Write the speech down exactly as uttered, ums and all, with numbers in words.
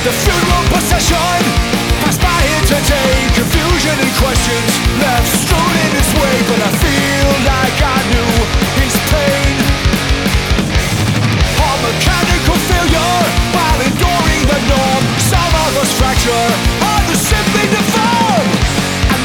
The funeral procession passed by here today. Confusion and question.